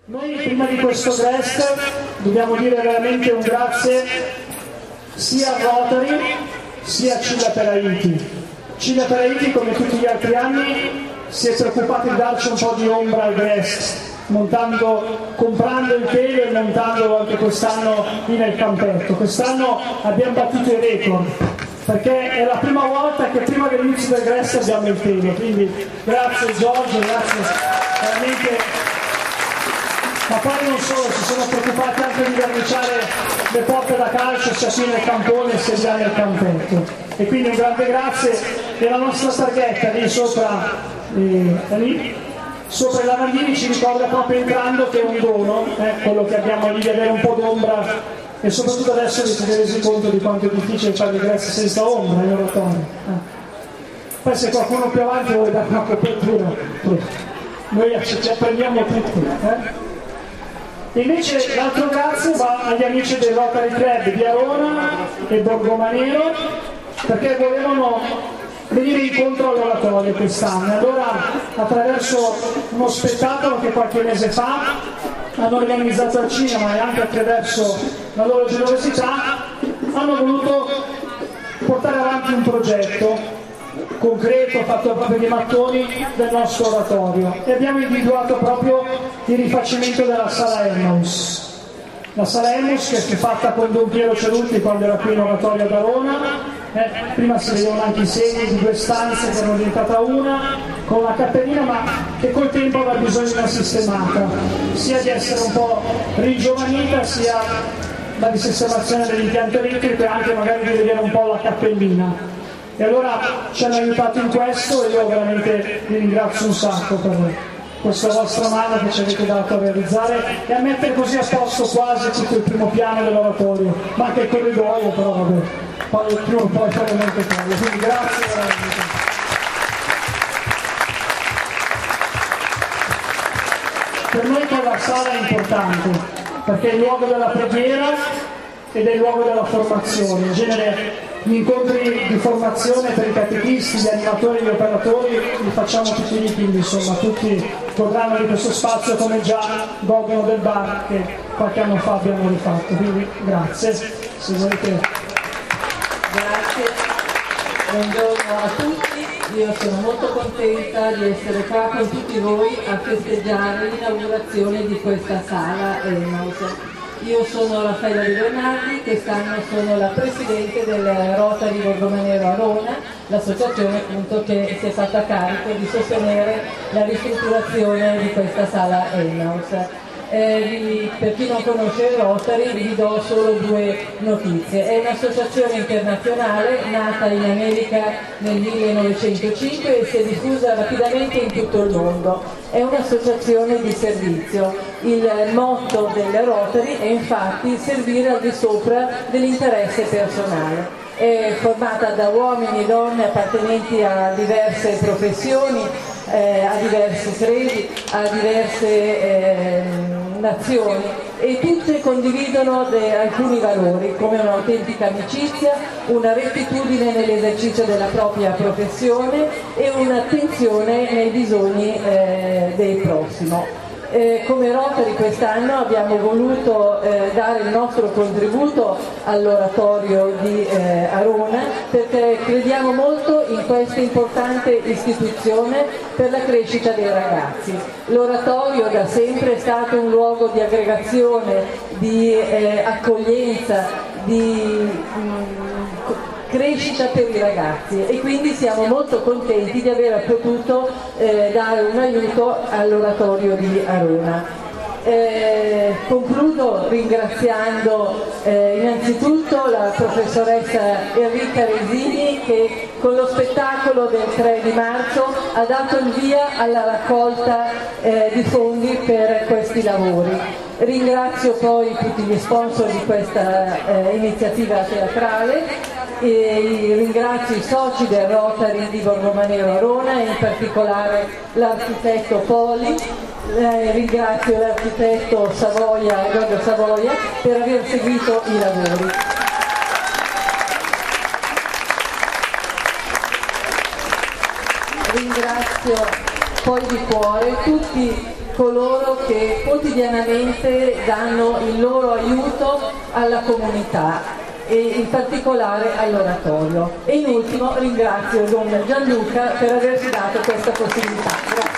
Noi prima di questo gest dobbiamo dire veramente un grazie sia a Rotary sia a Cilla per Haiti. Cilla per Haiti, come tutti gli altri anni, si è preoccupato di darci un po' di ombra al gest, comprando il telo e montandolo anche quest'anno lì nel campetto. Quest'anno abbiamo battuto i record, perché è la prima volta che prima dell'inizio del gest abbiamo il telo, quindi grazie Giorgio, grazie veramente. Ma poi non solo, si sono preoccupati anche di verniciare le porte da calcio sia qui nel campone sia già nel campetto. E quindi un grande grazie. E la nostra targhetta lì sopra i lavandini ci ricorda proprio entrando che è un dono, quello che abbiamo lì, di avere un po' d'ombra, e soprattutto adesso vi siete resi conto di quanto è difficile fare il gest senza ombra in oratorio. Poi se qualcuno più avanti vuole dare una copertura, noi ci apprendiamo tutti. Invece l'altro grazie va agli amici del Rotary Club di Arona e Borgomanero, perché volevano venire incontro all'oratorio quest'anno. Allora, attraverso uno spettacolo che qualche mese fa hanno organizzato al cinema e anche attraverso la loro generosità, hanno voluto portare avanti un progetto concreto fatto proprio di mattoni del nostro oratorio, e abbiamo individuato proprio il rifacimento della sala Emmaus. La sala Emmaus che è fatta con Don Piero Cerutti quando era qui in oratorio ad Arona, prima si vedevano anche i segni di 2 stanze che erano diventate una, con una cappellina, ma che col tempo aveva bisogno di una sistemata, sia di essere un po' ringiovanita, sia la risistemazione dell'impianto elettrico, e anche magari di vedere un po' la cappellina. E allora ci hanno aiutato in questo, e io veramente vi ringrazio un sacco per questa vostra mano che ci avete dato a realizzare e a mettere così a posto quasi tutto il primo piano dell'oratorio, ma anche il corridoio, però vabbè, poi prima o poi faremo anche quello, quindi grazie veramente. Per noi quella sala è importante, perché è il luogo della preghiera ed è il luogo della formazione. In genere gli incontri di formazione per i catechisti, gli animatori e gli operatori li facciamo tutti lì, quindi insomma tutti godranno di questo spazio come già godono del bar che qualche anno fa abbiamo rifatto, quindi grazie. Se volete. Grazie, buongiorno a tutti, io sono molto contenta di essere qua con tutti voi a festeggiare l'inaugurazione di questa sala Emmaus. Io sono Raffaella Di Bernardi, quest'anno sono la presidente del Rotary Borgomanero Arona, l'associazione appunto che si è fatta carico di sostenere la ristrutturazione di questa sala Emmaus. Per chi non conosce il Rotary vi do solo 2 notizie. È un'associazione internazionale nata in America nel 1905 e si è diffusa rapidamente in tutto il mondo. È un'associazione di servizio. Il motto del Rotary è infatti servire al di sopra dell'interesse personale. È formata da uomini e donne appartenenti a diverse professioni, a diversi credi, a diverse nazioni, e tutte condividono alcuni valori come un'autentica amicizia, una rettitudine nell'esercizio della propria professione e un'attenzione nei bisogni del prossimo. Come Rotary quest'anno abbiamo voluto dare il nostro contributo all'oratorio di Arona, perché crediamo molto in questa importante istituzione per la crescita dei ragazzi. L'oratorio da sempre è stato un luogo di aggregazione, di accoglienza, di crescita per i ragazzi, e quindi siamo molto contenti di aver potuto dare un aiuto all'oratorio di Arona. Concludo ringraziando innanzitutto la professoressa Enrica Resini, che con lo spettacolo del 3 di marzo ha dato il via alla raccolta di fondi per questi lavori. Ringrazio poi tutti gli sponsor di questa iniziativa teatrale, e ringrazio i soci del Rotary di Borgomanero Arona, e in particolare l'architetto Poli. Ringrazio l'architetto Giorgio Savoia per aver seguito i lavori. Ringrazio poi di cuore tutti coloro che quotidianamente danno il loro aiuto alla comunità e in particolare all'oratorio. E in ultimo ringrazio Don Gianluca per averci dato questa possibilità. Grazie.